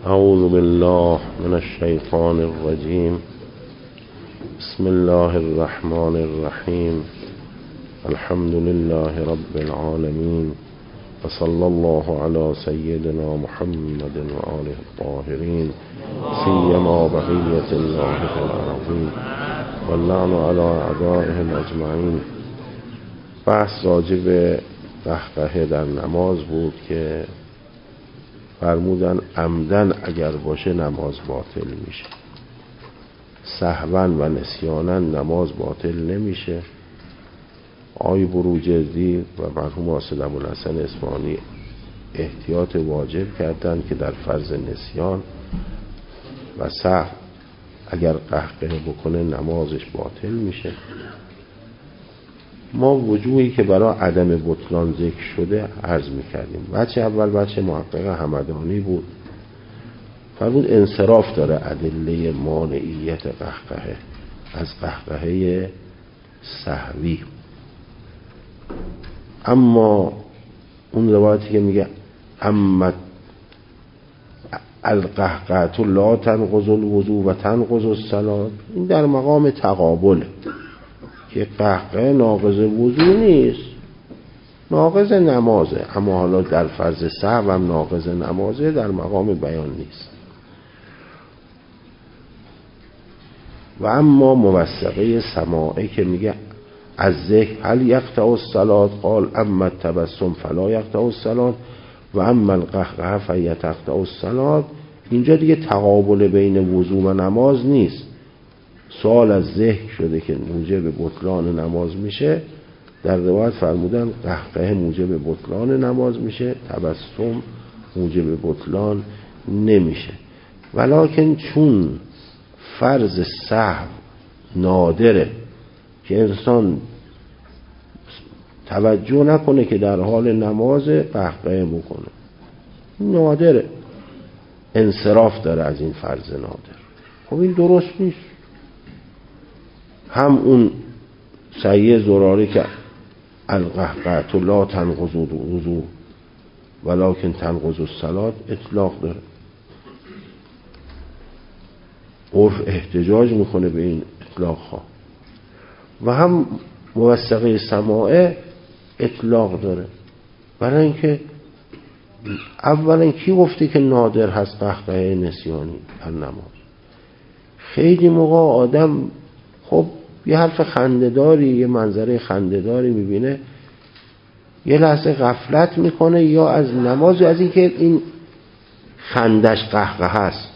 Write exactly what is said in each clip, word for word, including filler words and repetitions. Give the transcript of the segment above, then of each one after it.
اعوذ بالله من الشیطان الرجیم. بسم الله الرحمن الرحیم. الحمد لله رب العالمین و صلی الله علی سیدنا محمد و آله الطاهرین سیما بقیة الله فی الارضین و اللعن علی اعدائه اجمعین. بحث راجع به قهقه در نماز بود که فرمودن عمدن اگر باشه نماز باطل میشه، سهوا و نسیانا نماز باطل نمیشه. آقای بروجردی و مرحوم حاسد ابوالحسن اصفهانی احتیاط واجب کردند که در فرض نسیان و سهو اگر قهقه بکنه نمازش باطل میشه. ما وجوهی که برای عدم بطلان ذکر شده عرض میکردیم. بچه اول بچه محقق همدانی بود، فرمود انصراف داره ادله مانعیت قهقه از قهقه سهوی. اما اون روایتی که میگه اما القهقه لا تنقض الوضو و تنقض الصلاة، این در مقام تقابله که قهقه ناقض وضو نیست، ناقض نمازه، اما حالا در فرض سهو هم ناقض نمازه، در مقام بیان نیست. و اما موثقه سماعه که میگه از ذکر هل یقطع الصلاة قال اما التبسم فلا یقطع الصلاة و اما القهقه فیتقطع الصلاة، اینجا دیگه تقابل بین وضو و نماز نیست. سوال از ذکر شده که موجب بطلان نماز میشه، در روایت فرمودن قهقه موجب بطلان نماز میشه، تبسم موجب بطلان نمیشه. ولکن چون فرض سهو نادره که انسان توجه نکنه که در حال نماز قهقه بکنه، نادره، انصراف داره از این فرض نادر. خب این درست نیست. هم اون سیه زراره که القهقه لا تنقض الوضو ولکن تنقض الصلاة اطلاق داره، عرف احتجاج میکنه به این اطلاق ها. و هم موثقه سماعه اطلاق داره، برای اینکه اولا کی گفته که نادر هست قهقه نسیانی در نماز؟ خیلی موقع آدم خب یه حرف خنده‌داری، یه منظره خنده‌داری میبینه، یه لحظه غفلت میکنه یا از نماز یا از اینکه این خندش قهقه هست.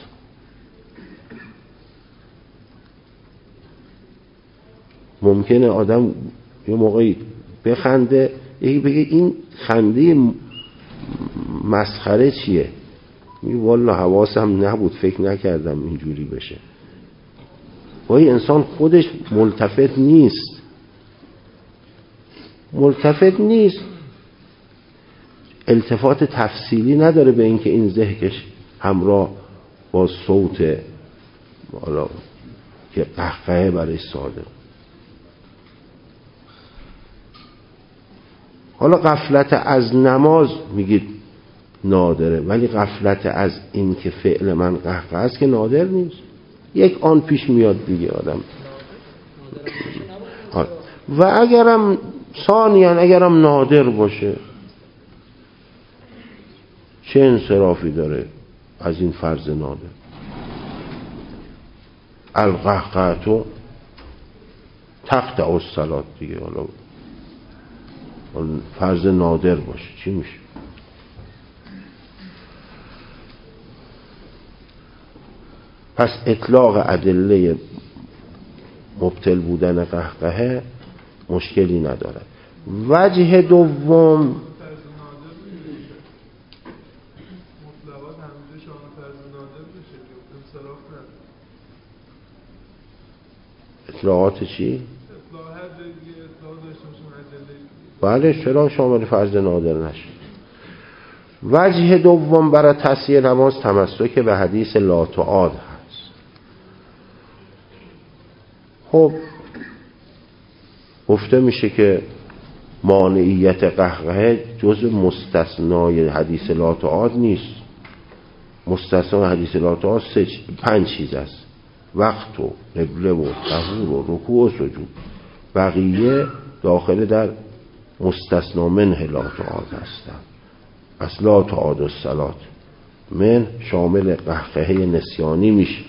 ممکنه آدم یه موقعی بخنده، یکی بگه این خنده مسخره چیه؟ میگه والله حواسم نبود، فکر نکردم اینجوری بشه. وای انسان خودش ملتفت نیست، ملتفت نیست، التفات تفصیلی نداره به اینکه این ذهنش همراه با صوت حالا که قهقه برای صادق. حالا غفلت از نماز میگید نادره، ولی غفلت از این که فعل من قهقه است که نادر نیست. یک آن پیش میاد دیگه آدم. و اگرم ثانیاً اگرم نادر باشه، چه انصرافی داره از این فرض نادر؟ القهقه تقطع الصلاة دیگه. حالا فرض نادر باشه چی میشه؟ پس اطلاق ادله مبطل بودن قهقه مشکلی نداره. وجه دوم اطلاقات چی؟ بله چرا شامل فرض نادر نشه؟ وجه دوم برای تصحیح نماز تمسک به حدیث لا تعاد هست. خب گفته میشه که مانعیت قهقه جز مستثنای حدیث لا تعاد نیست، مستثنا حدیث لا تعاد سه پنج چیز است: وقت و قبله و طهور و رکوع و سجود. بقیه داخل در مستثنا منه لا تعاد هستند. پس لا تعاد الصلاة من شامل قهقهه نسیانی میشه.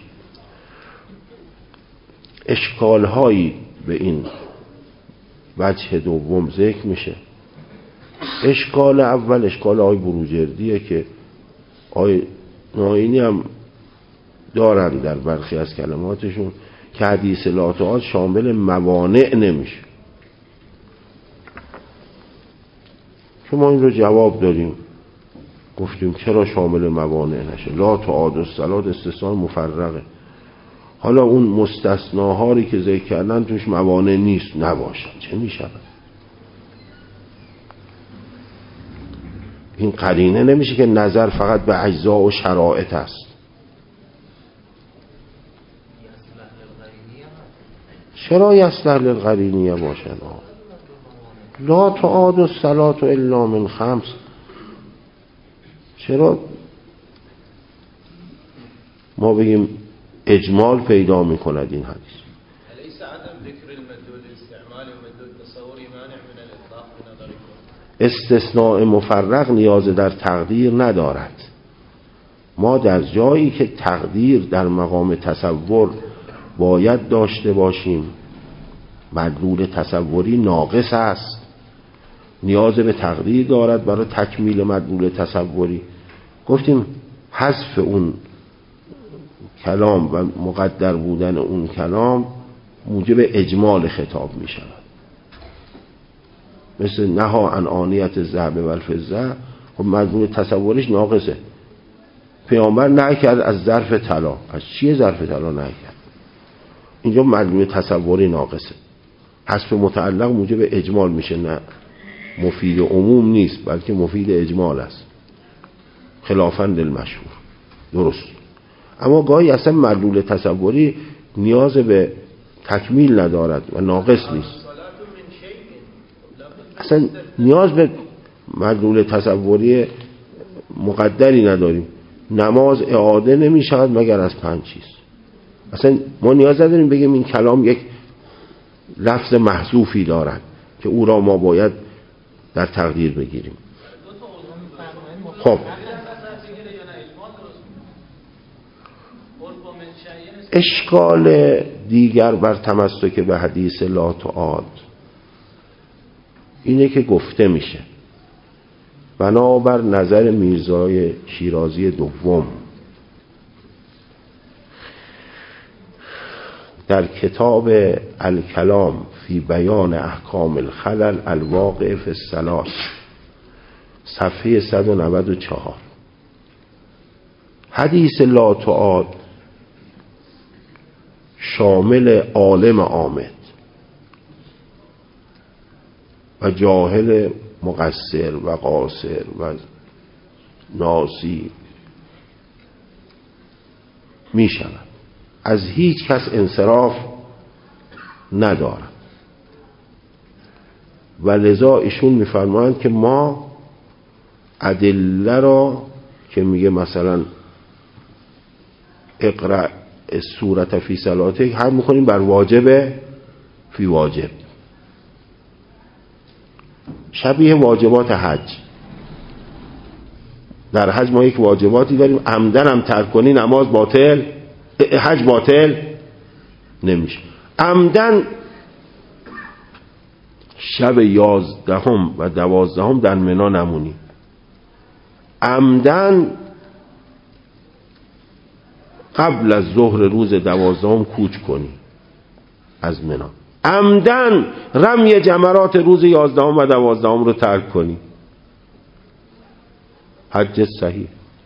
اشکال هایی به این وجه دوم ذکر میشه. اشکال اول اشکال آی بروجردیه که آی ناینی هم دارن در برخی از کلماتشون که حدیث لا تعاد شامل موانع نمیشه، که ما این رو جواب داریم، گفتیم چرا شامل موانع نشه؟ لا تعاد الصلاة استثناء مفرقه. حالا اون مستثناهایی که ذکر کردن توش موانع نیست، نباشد چه میشه؟ این قرینه نمیشه که نظر فقط به اجزا و شرایط است. چرا یصلح للقرینیه باشد؟ لا تعاد الصلاة الا من خمس. چرا ما بگیم اجمال پیدا میکند این حدیث؟ الیس عدم ذکر المدلول استعمال مدلول تصوری مانع من الاطلاق بنظركم؟ استثناء مفرق نیاز در تقدیر ندارد. ما در جایی که تقدیر در مقام تصور باید داشته باشیم، مدلول تصوری ناقص است، نیاز به تقدیر دارد برای تکمیل مدلول تصوری. گفتیم حذف اون کلام و مقدر بودن اون کلام موجب اجمال خطاب می شود. مثل نها عن آنیت الذهب و الفضه، خب مدلول تصوریش ناقصه. پیامبر نهی کرد از ظرف طلا. از چیه ظرف طلا نهی کرد؟ اینجا مدلول تصوری ناقصه. حذف متعلق موجب اجمال میشه، نه مفید عموم نیست بلکه مفید اجمال است، خلافاً للمشهور. درست. اما گاهی اصلا مدلول تصوری نیاز به تکمیل ندارد و ناقص نیست، اصلا نیاز به مدلول تصوری مقدری نداریم. نماز اعاده نمی شود مگر از پنج چیز. اصلا ما نیاز نداریم بگیم این کلام یک لفظ محذوفی دارد که او را ما باید در تقدیر بگیریم. خب اشکال دیگر بر تمسک به حدیث لا تعاد اینه که گفته میشه بنابر نظر میرزای شیرازی دوم در کتاب الکلام فی بیان احکام الخلل الواقع فی الصلاة صفحه صد و نود و چهار، حدیث لا تعاد شامل عالم عامد و جاهل مقصر و قاصر و ناسی می شود، از هیچ کس انصراف ندارد. و لذا ایشون میفرمایند که ما ادله را که میگه مثلا اقرأ سورة فی صلاتک هم میکنیم بر واجب فی واجب، شبیه واجبات حج. در حج ما یک واجباتی داریم، عمدن هم ترک کنی نماز باطل، حج باطل نمیشه. عمدن شب یازدهم و دوازدهم در منا نمونی، عمدن قبل از ظهر روز دوازدهم کوچ کنی از منا، عمدن رمی جمرات روز یازدهم و دوازدهم رو ترک کنی، حج صحیح.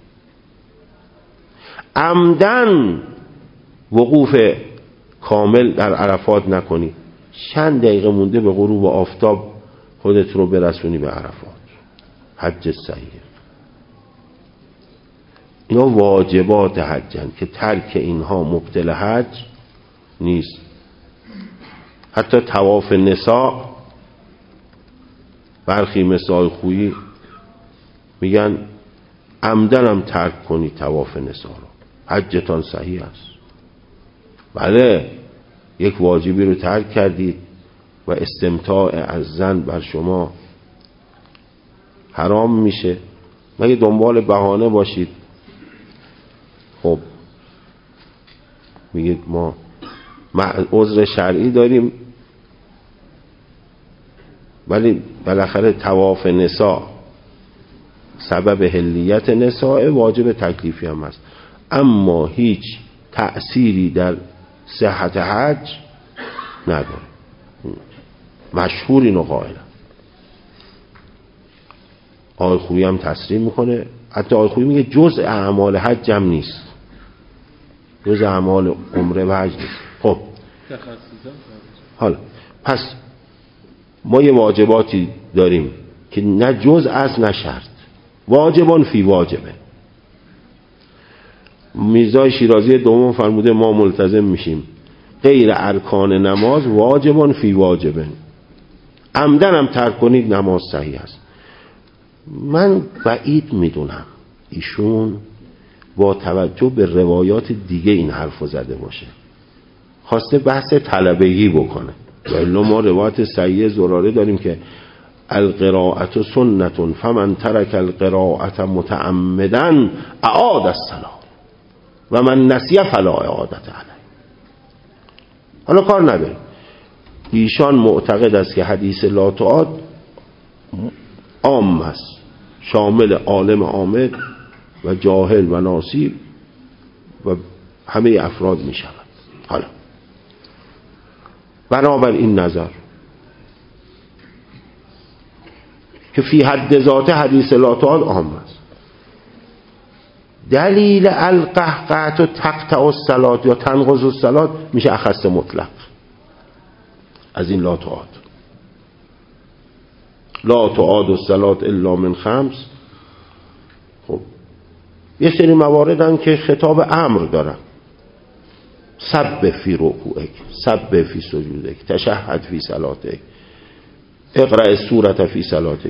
عمدن وقوف کامل در عرفات نکنی، چند دقیقه مونده به غروب آفتاب خودت رو برسونی به عرفات، حج صحیح. اینا واجبات حجن که ترک اینها مبطل حج نیست. حتی طواف نساء برخی مثال خویی میگن عمدنم ترک کنی طواف نسا رو، حجتان صحیح است. بله یک واجبی رو ترک کردید و استمتاع از زن بر شما حرام میشه، مگه دنبال بهانه باشید؟ خب میگید ما عذر شرعی داریم، ولی بالاخره طواف نساء سبب حلیت نساء، واجب تکلیفی هم هست، اما هیچ تأثیری در صحت حج نداره. مشهور اینو قائلم. آقای خویی هم تصریح میکنه، حتی آقای خویی میگه جزء اعمال حج هم نیست، جزء اعمال عمره و حج نیست. خب حالا پس ما یه واجباتی داریم که نه جزء از نه شرط، واجبان فی واجبه. میرزای شیرازی دوم فرموده ما ملتزم میشیم غیر ارکان نماز واجبان فی واجبه، عمدن هم ترک کنید نماز صحیح است. من بعید میدونم ایشون با توجه به روایات دیگه این حرفو زده باشه، خواسته بحث طلبگی بکنه. ولی ما روایت صحیح زراره داریم که القراءة سنة فمن ترک القراءة متعمدا اعاد الصلاة و من نسی فلا اعادة علیه. حالا کار نداریم، ایشان معتقد است که حدیث لا تعاد عام است، شامل عالم عامد و جاهل و ناسی و همه افراد می شود. حالا بنابر این نظر که فی حد ذات حدیث لا تعاد عام است، دلیل القهقهة و تقطع الصلاة یا تنقض الصلاة میشه اخص مطلق از این لا تعاد. لا تعاد الصلاة الا من خمس. خب یه سری مواردن که خطاب امر دارن، سب فی رکوعک، سب فی سجودک، تشهد فی صلاتک، اقرأ السورة فی صلاتک.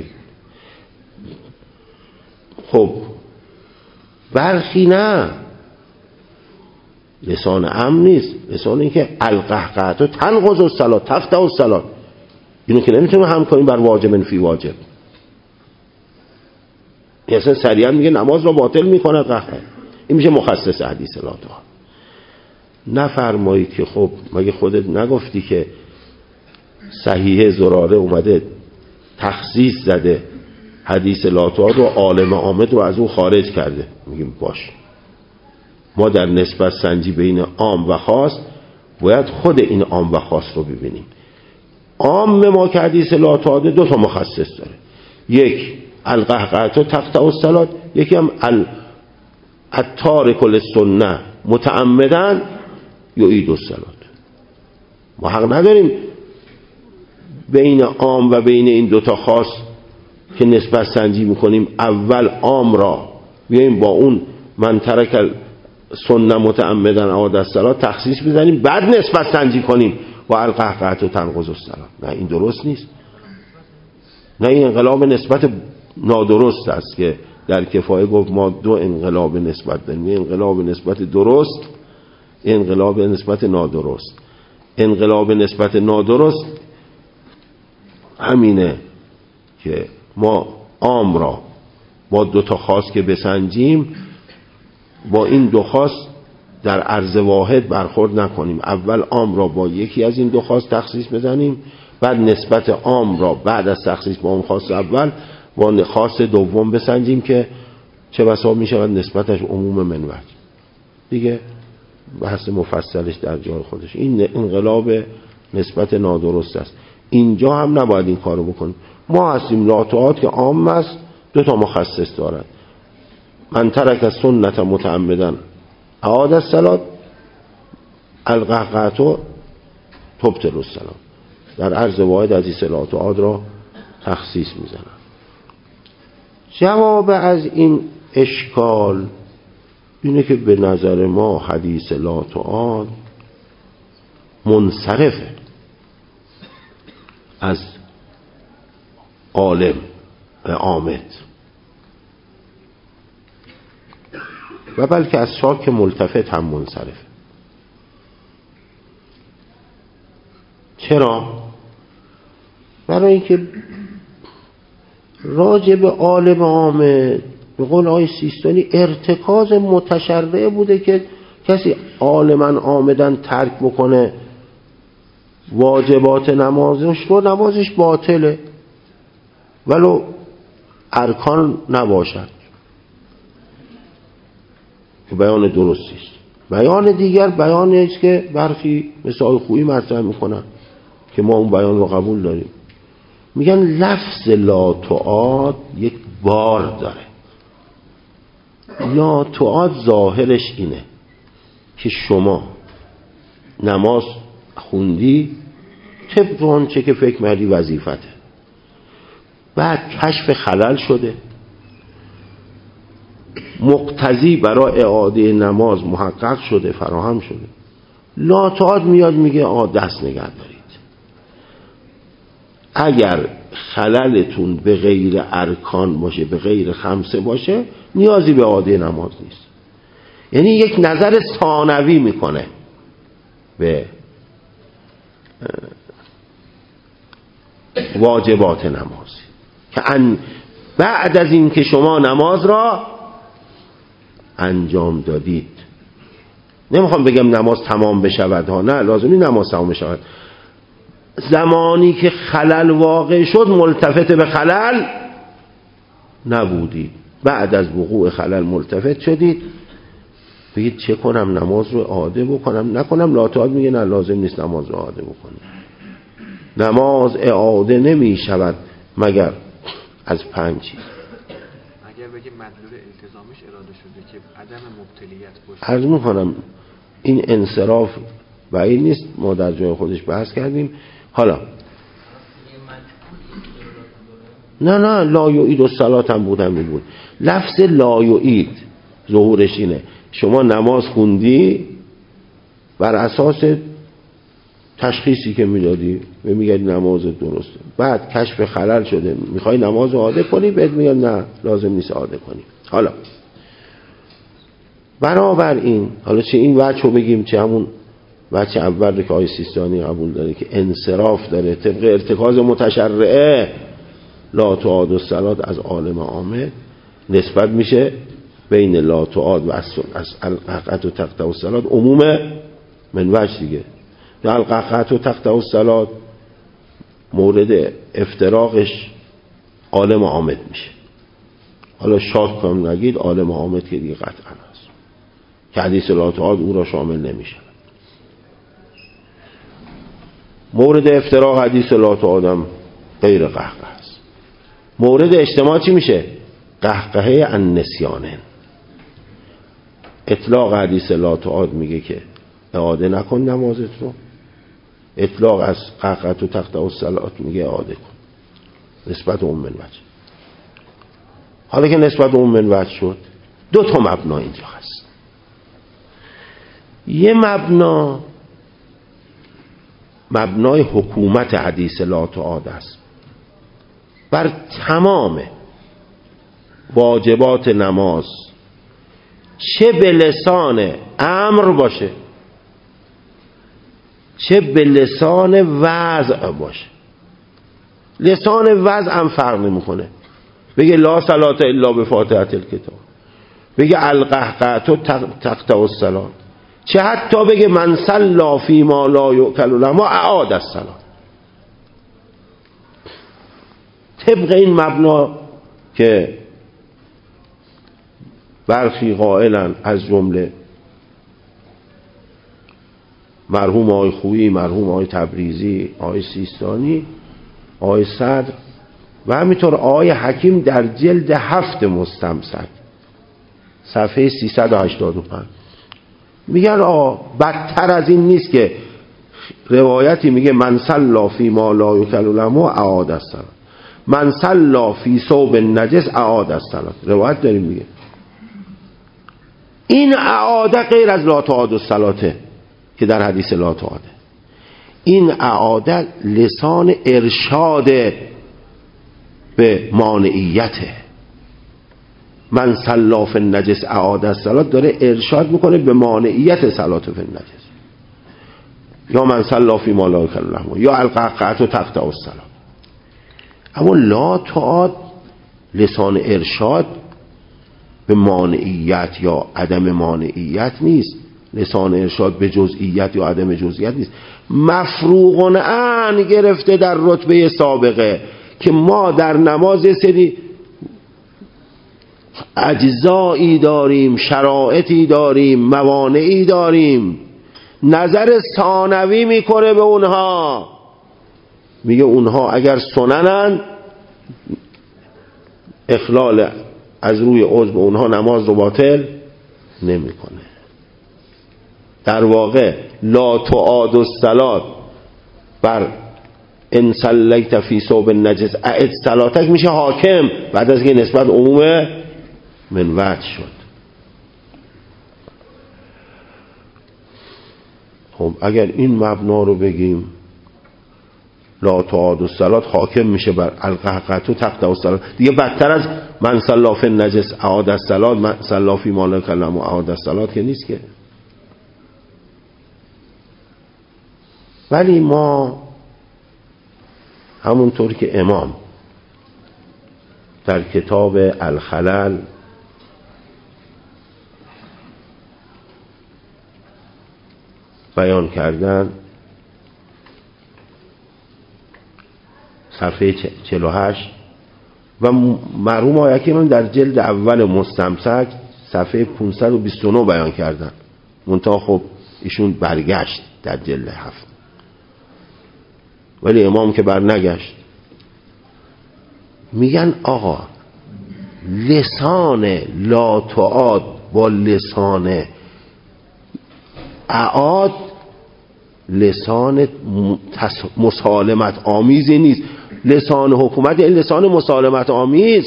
خب برخی نه، لسان امر نیست، لسان این که القهقهة تنقض الصلاة تقطع الصلاة، اینو که نمیتونیم هم کنیم بر واجب فی واجب. اصلا سریعا میگه نماز رو باطل میکنه قهقه، این میشه مخصص حدیث لا تعاد. نفرمایید که خب مگه خودت نگفتی که صحیح زراره اومده تخصیص زده حدیث لا تعاد و عالم عامد رو از اون خارج کرده؟ میگیم باش، ما در نسبت سنجی بین عام و خاص باید خود این عام و خاص رو ببینیم. عام ما که حدیث لا تعاد دو تا مخصص داره، یک القهقهة تقطع الصلاة، یکی هم التارک للسنة متعمدا یعید الصلاة. ما حق نداریم بین عام و بین این دوتا خاص که نسبت سنجی میکنیم اول عام را بیاییم با اون من ترک سنة متعمدا اعاد الصلاة تخصیص بزنیم، بعد نسبت سنجی کنیم و القهقهة تنقض الصلاة. نه این درست نیست، نه این انقلاب نسبت نادرست است که در کفایه گفت ما دو انقلاب نسبت داریم، انقلاب نسبت درست، انقلاب نسبت نادرست. انقلاب نسبت نادرست همینه که ما عام را با دو تا خاص که بسنجیم با این دو خاص در عرض واحد برخورد نکنیم، اول عام را با یکی از این دو خاص تخصیص بزنیم، بعد نسبت عام را بعد از تخصیص با اون خاص اول با خاص دوم بسنجیم که چه بسا می شود نسبتش عموم من وجه دیگه، بحث مفصلش در جای خودش. این انقلاب نسبت نادرست است، اینجا هم نباید این کارو بکنیم. ما هستیم لا تعاد که عام است، دو تا مخصص دارد، من ترک سنت متعمدا اعاد الصلاة، القهقهة تبطل الصلاة. در عرض واحد حدیث لا تعاد را تخصیص میزنن. جواب از این اشکال اینه که به نظر ما حدیث لا تعاد منصرفه از عالم عامد. و بلکه از شاک ملتفت هم منصرف. چرا؟ برای اینکه راجع به عالم عامه به قول آقای سیستانی ارتکاز متشرعه بوده که کسی عالما عامدن ترک بکنه واجبات نمازش رو، نمازش باطله ولو ارکان نباشد، که بیان درستی است. بیان دیگر بیانی است که برخی مثل آقای خویی مطرح میکنن که ما اون بیان رو قبول داریم. میگن لفظ لا تعاد یک بار داره. لا تعاد ظاهرش اینه که شما نماز خوندی طبق آنچه که فکر کردی وظیفته، بعد کشف خلل شده، مقتضی برای اعاده نماز محقق شده، فراهم شده، لا تعاد میاد میگه آ دست نگه دارید. اگر خللتون به غیر ارکان باشه، به غیر خمسه باشه، نیازی به اعاده نماز نیست. یعنی یک نظر ثانوی میکنه به واجبات نماز که ان بعد از این که شما نماز را انجام دادید، نمیخوام بگم نماز تمام بشود ها، نه لازمی نماز تمام بشود، زمانی که خلل واقع شد ملتفت به خلل نبودید، بعد از وقوع خلل ملتفت شدید، بگید چه کنم، نماز رو اعاده بکنم نکنم؟ لا تعاد میگه نه، لازم نیست نماز رو اعاده بکنید. نماز اعاده نمی شود مگر از پنج چیز. اگر بگه مدلول التزامش اراده شده که عدم مبتلیت باشه، عرض میکنم این انصراف بعید نیست، ما در جای خودش بحث کردیم. حالا نه نه لا یعید الصلاة هم بود هم بود. لفظ لا یعید ظهورش اینه شما نماز خوندی بر اساس تشخیصی که میدادی و میگردی نماز درسته، بعد کشف خلل شده میخوای نماز اعاده کنی، بهت میگن نه لازم نیست اعاده کنی. حالا برابر این، حالا چه این وجه رو بگیم چه همون وجه اول که آقای سیستانی قبول داره که انصراف داره طبق ارتکاز متشرعه، لا تعاد الصلاة از عالم عامه نسبت میشه بین لا تعاد و از القحقه و تقطع الصلاة عموم من وجه دیگه. در القحقه و تقطع الصلاة مورد افتراقش عالم عامد میشه. حالا شاک کنم نگید عالم عامد که دیگه قطعا هست که حدیث لا تعاد او را شامل نمیشه. مورد افتراق حدیث لا تعاد هم غیر قحقه است. مورد اجتماع چی میشه؟ قحقه النسیانه. اطلاق حدیث لا تعاد میگه که اعاده نکن نمازت رو، اطلاق از قحقه و تقطع الصلاة میگه اعاده کن، نسبت اون من وجه. حالا که نسبت اون من وجه شد، دو تا مبنا اینجا هست. یه مبنا مبنای حکومت حدیث لا تعاد است بر تمام واجبات نماز، چه به لسان امر باشه چه به لسان وضع باشه. لسان وضع هم فرق نمیکنه، بگه لا صلاة الا بفاتحة الکتاب، بگه القحقه تقطع الصلاة، چه حتی بگه من صلی فی ما لا یؤکل لحمه اعاد الصلاة. طبق این مبنا که برخی قائلن از جمله مرحوم آقای خویی، مرحوم آقای تبریزی، آقای سیستانی، آقای صدر و همینطور آقای حکیم در جلد هفت مستمسک صفحه سیصد و هشتاد و پنج میگن آه بدتر از این نیست که روایتی میگه من صلی فی ما لا یؤکل لحمه اعاد الصلاة، من صلی فی ثوب نجس اعاد الصلاة. روایت داریم میگه این اعاده غیر از لا تعاد الصلاة که در حدیث لا تعاده. این اعاده لسان ارشاد به مانعیته، من صلی فی النجس اعاد الصلات داره ارشاد میکنه به مانعیت صلات فی النجس، یا من صلی فی ما لا یکل الله یا القعقعه و تقطع الصلات. اما لا تعاد لسان ارشاد به مانعیت یا عدم مانعیت نیست، لسان ارشاد به جزئیت یا عدم جزئیت نیست. مفروغ عن گرفته در رتبه سابقه که ما در نماز سری اجزایی داریم، شرایطی داریم، موانعی داریم. نظر ثانوی میکنه به اونها، میگه اونها اگر سننن اخلال از روی عضو اونها نماز رو باطل نمیکنه. در واقع لا تعاد الصلات بر ان صلیت فی ثوب النجس اعد صلاتک میشه حاکم بعد از که نسبت عموم من وجه شد. خب اگر این مبنا رو بگیم لا تعاد الصلات حاکم میشه بر القهقه و تقطع الصلات، دیگه بدتر از من صلی فی النجس اعاد الصلات، من صلی فی ما لا یکل الله اعاد الصلات که نیست که. ولی ما همونطور که امام در کتاب الخلل بیان کردن صفحه چهل و هشت و مرحوم آیکی من در جلد اول مستمسک صفحه پانصد و بیست و نه بیان کردن، منتها خب ایشون برگشت در جلد هفت، ولی امام که بر نگشت. میگن آقا لسان لا تعاد با لسان اعاد لسان مسالمت آمیزی نیست. لسان حکومت این لسان مسالمت آمیز،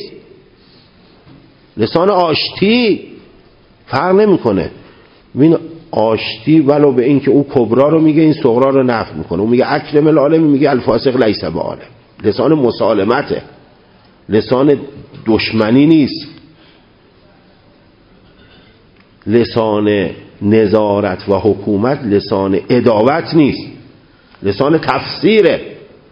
لسان آشتی فرق نمیکنه. این آشتی ولو به این که او کبرا رو میگه این صغرا رو نفی میکنه، او میگه اکرم العالم، میگه الفاسق لیس بعالم. لسان مسالمته، لسان دشمنی نیست، لسان نظارت و حکومت لسان عداوت نیست، لسان تفسیره.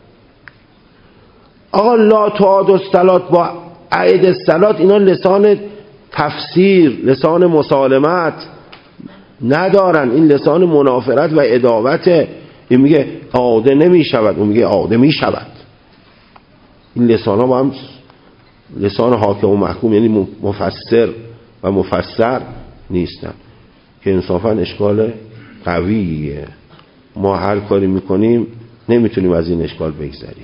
آقا لا تعاد الصلات با عید الصلات اینا لسان تفسیر، لسان مسالمت ندارن، این لسان منافرت و عداوته. این میگه عاده نمی شود، اون میگه عاده می شود. این لسان ها با هم لسان حاکم و محکوم یعنی مفسر و مفسر نیستن که انصافا اشکال قویه. ما هر کاری میکنیم نمیتونیم از این اشکال بگذریم.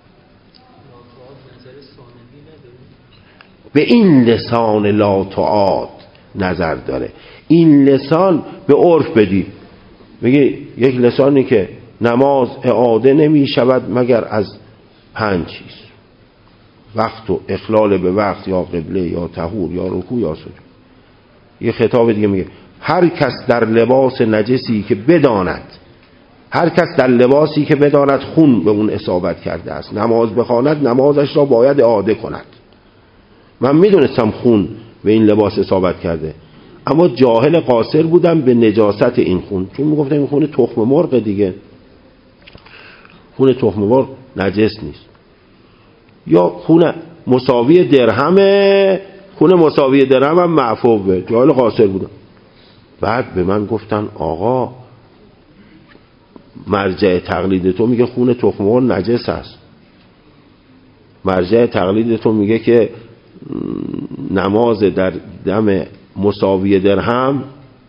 به این لسان لا تعاد نظر داره. این لسان به عرف بدی، میگه یک لسانی که نماز اعاده نمی شود مگر از پنج چیز، وقت و اخلال به وقت یا قبله یا طهور یا رکوع یا سجود. یه خطاب دیگه میگه هر کس در لباس نجسی که بداند، هر کس در لباسی که بداند خون به اون اصابت کرده است نماز بخواند نمازش را باید اعاده کند. من میدونستم خون به این لباس اصابت کرده، اما جاهل قاصر بودم به نجاست این خون، چون میگفتم این خون تخم مرغ دیگه، خون تخم مرغ نجس نیست. یا خون مساوی درهمه، خون مساوی درهم هم معفوه، جاهل قاصر بودم. بعد به من گفتن آقا مرجع تقلید تو میگه خون تخم مرغ نجس است، مرجع تقلید تو میگه که نماز در دم مساوی درهم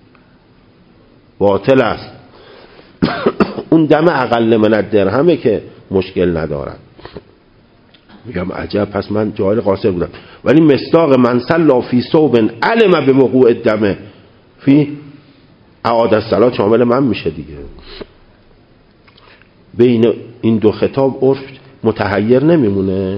باطل است. اون دم اقل من درهمه که مشکل ندارد. میگم عجب، پس من جاهل قاصر بودم. ولی مصداق من صلی فی ثوب علم به وقوع الدم فی اعاد الصلات شامل من میشه دیگه. بین این دو خطاب عرف متحیر نمیمونه.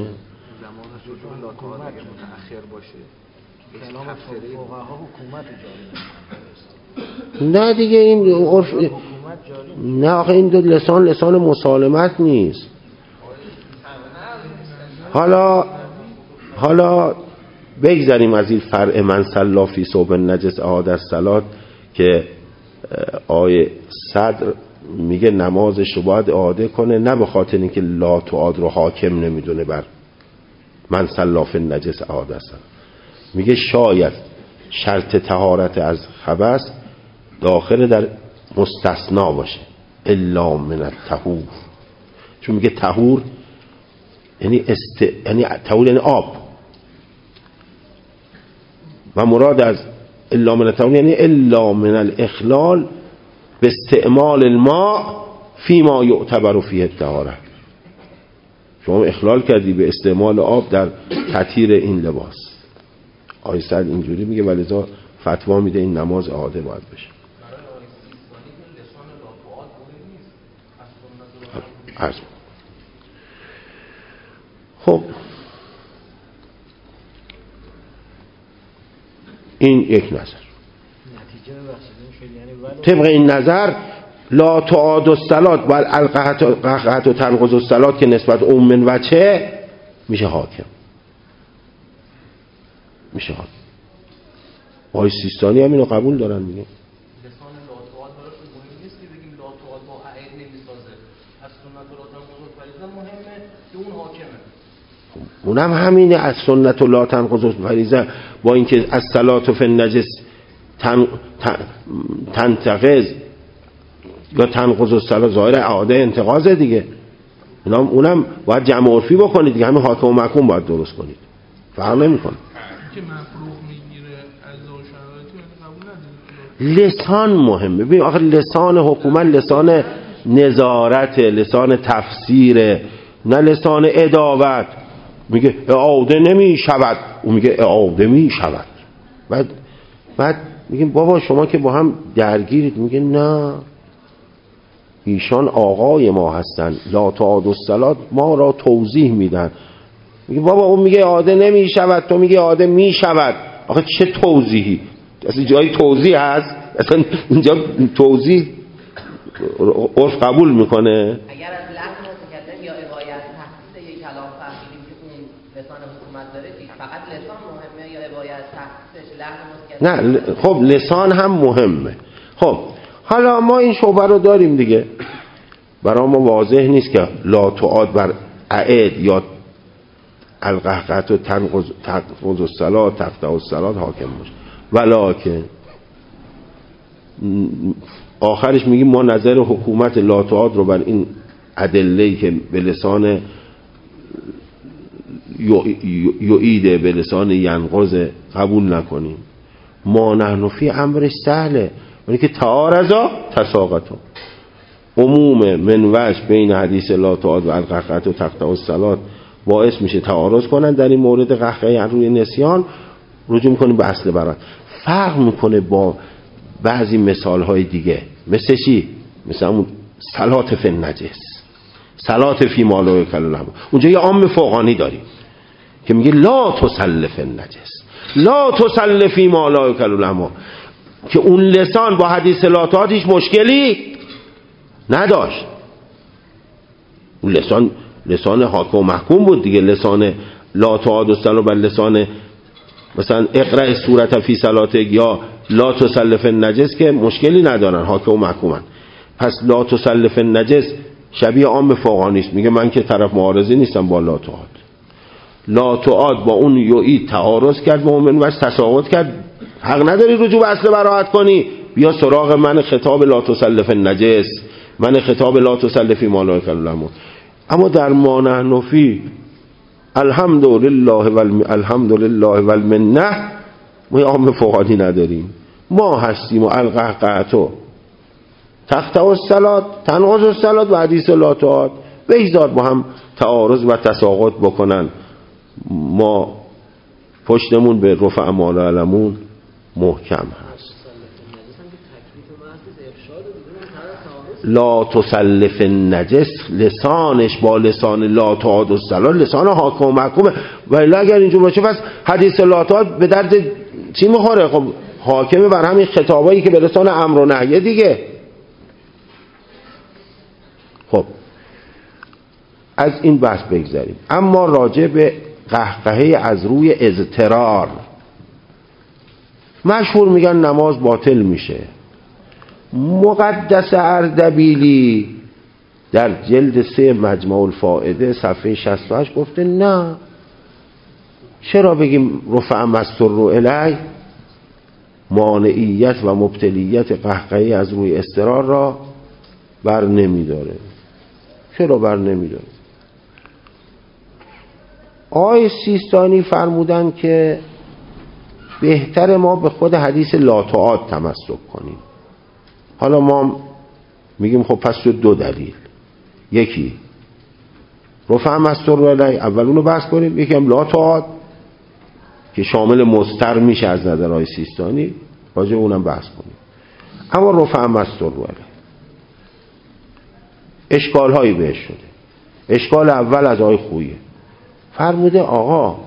نه دیگه این عرف نه آخه این دو لسان لسان مسالمت نیست. حالا حالا بگذاریم از این فرع من صلا فی ثوب نجس اعاد الصلات که آیه صدر میگه نمازش رو باید اعاده کنه، نه به خاطر اینکه لا تعاد رو حاکم نمیدونه بر من صلا فی النجس اعاد الصلات. میگه شاید شرط طهارت از خبث داخل در مستثنا باشه، الا من الطهور، چون میگه طهور یعنی است یعنی طهور یعنی آب، و مراد از الا من الطهور یعنی الا من الاخلال به استعمال الماء فيما يعتبر فيه الطهارة. شما اخلال کردی به استعمال آب در تطهیر این لباس. آیه صد اینجوری میگه ولذا فتوا میده این نماز اعاده باید بشه. عرض. خب این یک نظر. طبق این نظر لا تعاد الصلات و القحقحة و تنقض الصلات که نسبت اون من وجه میشه حاکم، میشه حاکم. آقای سیستانی هم اینو قبول دارن، میگه لسان لا تعاد براش مهم نیست که بگیم لا تعاد با عید نمیسازه، از سنت لا تنقض فریضه مهمه که اون حاکمه. اونم همینه، از سنت لا تنقض فریضه با اینکه از صلات فی النجس تن تنتقض یا تنقض الصلات ظاهر اعاده انتقاض دیگه، اونم اونم باید جمع عرفی بکنید دیگه، همین حاکم و محکوم باید درست کنید، فرق نمیکنه. که مفروغ میگیره از شرایطی قبول نداره. لسان مهمه. ببین آخه لسان حکومت لسان نظارت، لسان تفسیر، نه لسان اداوت. میگه اعاده نمی شود، اون میگه اعاده می شود. بعد بعد میگیم بابا شما که با هم درگیرید، میگه نه ایشان آقای ما هستن، لا تعاد الصلات ما را توضیح میدن. میگه بابا اون میگه اعاده نمی شود، تو میگه اعاده می شود. آخه چه توضیحی؟ اصلا جای توضیح هست؟ اصلا اینجا توضیح عرف قبول میکنه؟ اگر از لحن متکلم یا روایت تخصیص یک کلام فهمیدیم که اون لسان حکومت داره، فقط لسان مهمه یا روایت تخصیصش لحن متکلم؟ نه خب لسان هم مهمه. خب حالا ما این شعبه رو داریم دیگه، برای ما واضح نیست که لا تعاد بر عید یا القحقحة و تنقض الصلات تقطع الصلات حاکم باشه، ولکن آخرش میگیم ما نظر حکومت لا تعاد رو بر این ادله‌ای که به لسان یعیده به لسان ینقض قبول نکنیم. ما نحن فی امرش سهله، یعنی که تعارضا تساقطا، عموم من وجه بین حدیث لا تعاد و القحقحة و تقطع الصلات باعث میشه تعارض کنن در این مورد قحقحه روی نسیان، رجوع میکنیم به اصل برات. فرق میکنه با بعضی مثال های دیگه، مثل چی؟ مثل همون صلات فی النجس، صلات فی ما لا یکل له، اونجا یه عام فوقانی داریم که میگه لا تصل فی النجس، لا تصل فی ما لا یکل له، که اون لسان با حدیث لا تعاد هیچ مشکلی نداشت. اون لسان لسان حاکم و محکوم بود دیگه، لسان لا تعاد الصلات بر لسان مثلا اقرأ سورة فی صلاتک یا لا تصل فی النجس که مشکلی ندارن، حاکم و محکومن. پس لا تصل فی النجس شبیه عام فقهانی است، میگه من که طرف معارضی نیستم با لا تعاد. لا تعاد با اون یعید تعارض کرد، با اون وجه تساقط کرد، حق نداری رجوع به اصل براحت کنی، بیا سراغ من خطاب لا تصل فی النجس، من خطاب لا تصل فی ما لا یکل له. اما در ما نحن فی الحمدلله و الحمدلله و المنه ما عام فقهانی نداریم، ما هستیم و القحقحة تقطع الصلات تنقض الصلات و حدیث لا تعاد بگذار با هم تعارض و تساقط بکنن، ما پشتمون به رفع ما لا یعلمون محکم هست. لا تصل فی النجس لسانش با لسان لا تعاد الصلات لسان حاکم و محکومه، ولی اگر اینجور باشه پس حدیث لا تعاد به درد چی میخوره؟ خب حاکمه بر همین خطابایی که به لسان امر و نهیه دیگه. خب از این بحث بگذاریم. اما راجع به قهقهه از روی اضطرار. مشهور میگن نماز باطل میشه. مقدس اردبیلی در جلد سه مجمع الفائده صفحه شصت و هشت گفته نه، چرا بگیم رفع مستر رو الی؟ مانعیت و مبتلیت قهقهی از روی اضطرار را بر نمیداره. چرا بر نمیداره؟ آقای سیستانی فرمودن که بهتر ما به خود حدیث لا تعاد تمسک کنیم. حالا ما میگیم خب پس تو دو دلیل، یکی رفع مستر رو الی، اول اونو بحث کنیم، یکی هم لا تعاد که شامل مستر میشه از نظر آقای سیستانی، راجع اونم بحث کنیم. اما رفع مستر رو الی اشکال هایی بهش شده. اشکال اول از آقای خویه، فرموده آقا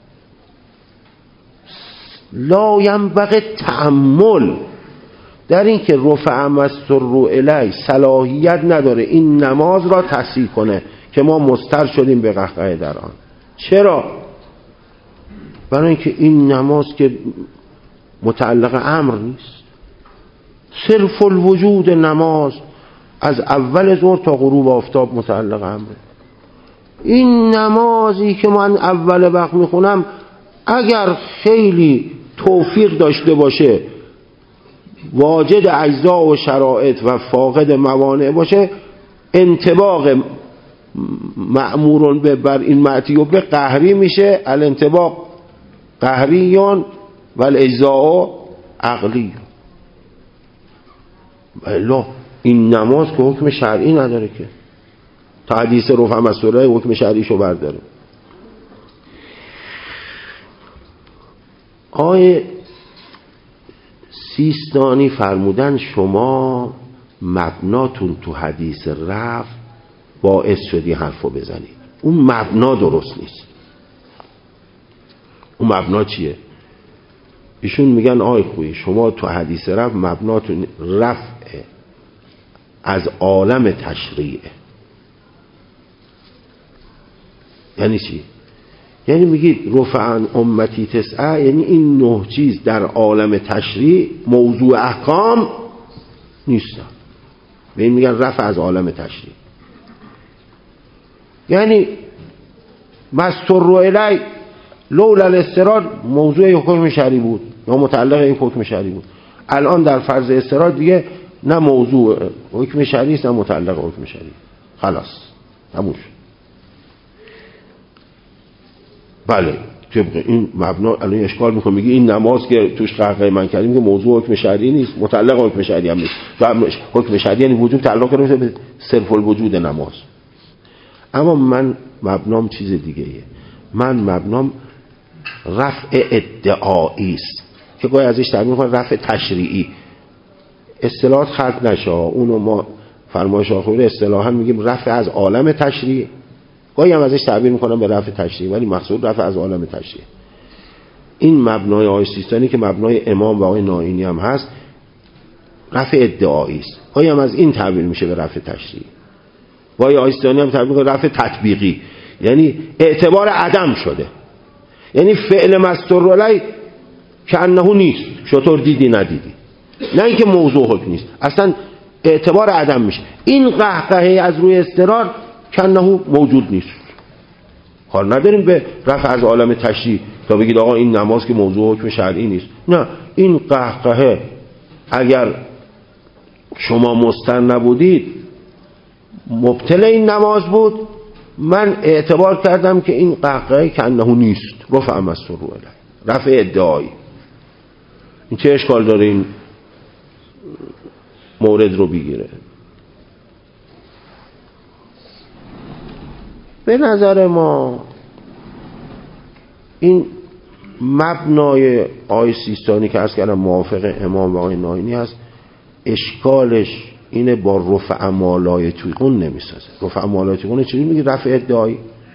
لا ینبغی تأمل در این که رفع مستر رو الی صلاحیت نداره این نماز را تصحیح کنه که ما مستر شدیم به قهقه در آن. چرا؟ برای اینکه این نماز که متعلق امر نیست، صرف الوجود نماز از اول ظهر تا غروب آفتاب متعلق امره. این نمازی که من اول وقت میخونم اگر خیلی توفیق داشته باشه، واجد اجزا و شرایط و فاقد موانع باشه، انطباق مأمورون به بر این معتیو به قهری میشه، الانطباق قهریان و الاجزاء عقلی. بله این نماز که حکم شرعی نداره که تا حدیث رفع مستر حکم شرعیشو برداره. آقای سیستانی فرمودن شما مبناتون تو حدیث رفع باعث شدی حرفو بزنید. اون مبنا درست نیست. اون مبنا چیه؟ ایشون میگن آقای خویی شما تو حدیث رفع مبناتون رفع از عالم تشریعه. یعنی چی؟ یعنی میگید رفع عن امتی تسعه، یعنی این نه چیز در عالم تشریع موضوع احکام نیستن. به این میگن رفع از عالم تشریع. یعنی مستر رو الی لولا الاضطرار موضوع حکم شرعی بود یا متعلق این حکم شرعی بود. الان در فرض اضطرار دیگه نه موضوع حکم شرعی است نه متعلق حکم شرعی. خلاص تموم شد. بله طبق این مبنا الان اشکال میکنه، میگه این نماز که توش قهقه من کردیم که موضوع حکم شرعی نیست، متعلق حکم شرعی هم نیست. حکم شرعی یعنی وجود تعلق کرده به صرف الوجود نماز. اما من مبنام چیز دیگه ایه. من مبنام رفع ادعایی است که گاهی ازش تعبیر میکنن رفع تشریعی. اصطلاحات خلق نشه، اونو ما فرمایش آخری اصطلاحا میگیم رفع از عالم تشریع، گاهی هم ازش تعبیر میکنن به رفع تشریع، ولی مقصود رفع از عالم تشریع. این مبنای آقای سیستانی که مبنای امام و آقای نائینی هم هست رفع ادعایی است. گاهی هم از این تعبیر میشه به رفع تشریع. گاهی آقای سیستانی هم تعبیر میکنه رفع تطبیقی، یعنی اعتبار عدم شده، یعنی فعل مستر علی که انه نیست، چطور دیدی ندیدی، نه اینکه موضوع حکم نیست، اصلا اعتبار عدم میشه. این قهقهه از روی اضطرار که انه موجود نیست. کار نداریم به رفع از عالم تشریع تا بگید آقا این نماز که موضوع حکم شرعی نیست. نه، این قهقهه اگر شما مستر نبودید مبتل این نماز بود، من اعتبار کردم که این قهقهه که انه نیست، رفع مستر رو الی، رفع ادعایی. این چه اشکال داره این مورد رو بگیره؟ به نظر ما این مبنای آقای سیستانی که از کردم موافق امام و آقای نائینی هست، اشکالش اینه با رفع مالای تویقون نمیسازه. رفع مالای تویقون چیزی میگه رفع ادعایی،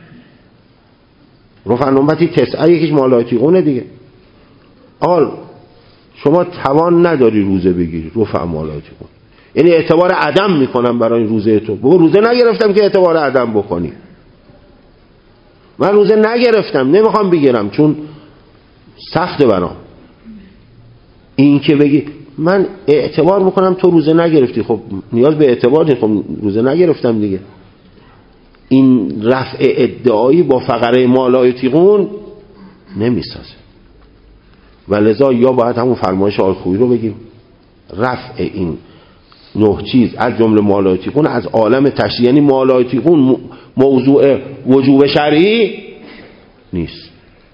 رفع نوبتی تسعه یکیش مالای تویقونه دیگه. آل شما توان نداری روزه بگیری، رفع مالای تویقون، یعنی اعتبار عدم میکنم برای روزه تو. بگو روزه نگرفتم که اعتبار عدم بکنی. من روزه نگرفتم، نمیخوام بگیرم چون سخته برام. این که بگی من اعتبار میکنم تو روزه نگرفتی، خب نیاز به اعتبار نیست، خب روزه نگرفتم دیگه. این رفع ادعایی با فقره ما لا یطیقون نمیسازه. و لذا یا باید همون فرمایش آقای خویی رو بگیم، رفع این نه چیز از جمله ما لا یطیقون از عالم تشریع، یعنی ما لا یطیقون موضوع وجوب شرعی نیست.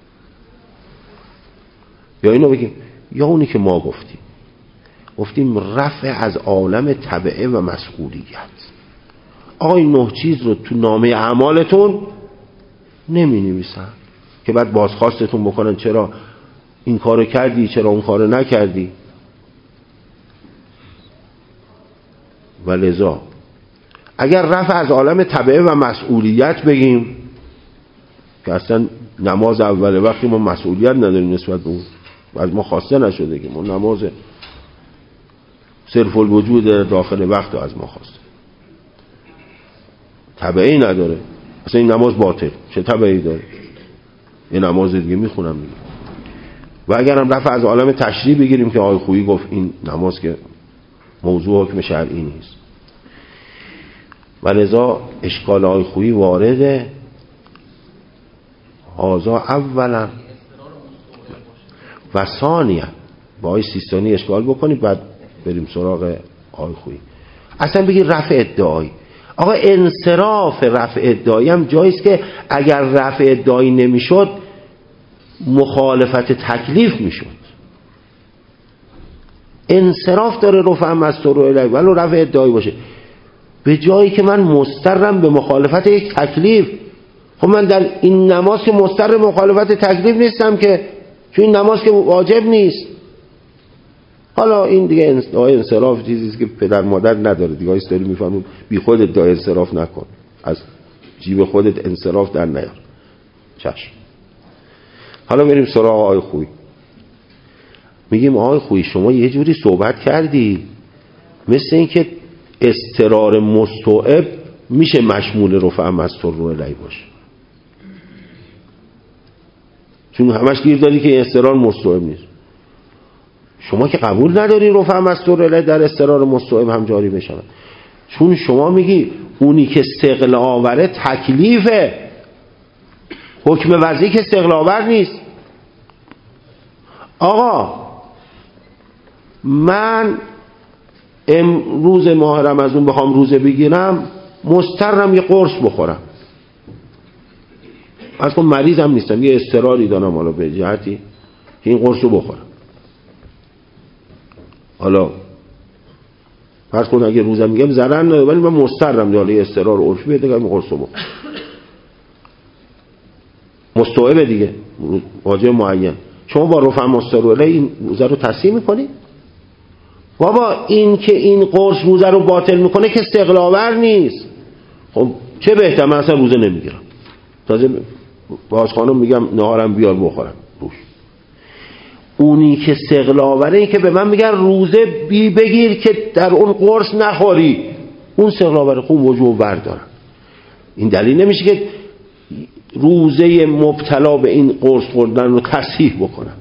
یا اینو بگیم، یا اونی که ما گفتیم گفتیم رفع از عالم تبعه و مسئولیت. آقای نه چیز رو تو نامه اعمالتون نمی نویسن که بعد بازخواستتون بکنن چرا این کارو کردی، چرا اون کارو نکردی. و لذا اگر رفع از عالم تبعه و مسئولیت بگیم که اصلا نماز اول وقتی ما مسئولیت نداریم نسبت به اون، از ما خواسته نشده که ما نماز صرف الوجود داخل وقت از ما خواسته، تبعی نداره، اصلا این نماز باطل، چه تبعی داره؟ یه نماز دیگه میخونم دیگه. و اگر هم رفع از عالم تشریع بگیریم که آقای خویی گفت این نماز که موضوع حکم شرعی نیست. و لذا اشکال آقای خویی وارده هازا اولا و ثانیا. با آقای سیستانی اشکال بکنید بعد بریم سراغ آقای خویی. اصلا بگید رفع ادعایی. آقا انصراف رفع ادعایی هم جاییست که اگر رفع ادعایی نمیشد مخالفت تکلیف میشد. انصراف داره رفع مستور الیه ولو رفع ادعایی باشه، به جایی که من مضطرم به مخالفت یک تکلیف. خب من در این نماز که مضطر مخالفت تکلیف نیستم که، چون این نماز که واجب نیست. حالا این دیگه ادعای انصراف چیزیست که پدر مادر نداره دیگه. استوری میفهمون بی خود ادعای انصراف نکن، از جیب خودت انصراف در نیار. چشم. حالا بریم سراغ آقای خویی. میگیم آقای خویی شما یه جوری صحبت کردی مثل این که استرار مستوعب میشه مشمول رفع مستور رو الی باشه، چون همش گیر دادی که استرار مستوعب نیست. شما که قبول نداری رفع مستور الی در استرار مستوعب هم جاری بشه، چون شما میگی اونی که استقل آوره تکلیفه، حکم وضعی که استقل آور نیست. آقا من امروز ماه رمضان بخوام روزه بگیرم مضطرم یه قرص بخورم، از کن مریضم نیستم، یه اضطراری دارم حالا به جهتی که این قرص رو بخورم. حالا فرض کن اگه روزم میگم ضرر نداره ولی من مضطرم حالا یه اضطرار عرفی بده که این قرص رو بخورم. مستوعبه دیگه، واجب معین. شما با رفع مستور الی این روزه رو تصحیح میکنی؟ بابا این که این قرص روزه رو باطل میکنه که استقل آور نیست. خب چه بهتر من اصلا روزه نمیگیرم، تازه باز خانم میگم نهارم بیار بخورم روش. اونی که استقل آوره این که به من میگن روزه بی بگیر که در اون قرص نخوری، اون استقل آوره خوب وجوب بردارن. این دلیل نمیشه که روزه مبتلا به این قرص خوردن رو تصحیح بکنن.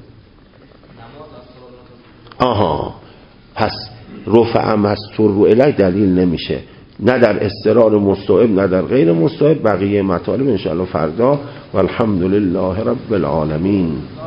آها، پس رفع مستور رو الی دلیل نمیشه، نه در استرار مستوعب نه در غیر مستوعب. بقیه مطالب انشاءالله فردا. والحمدلله رب العالمین.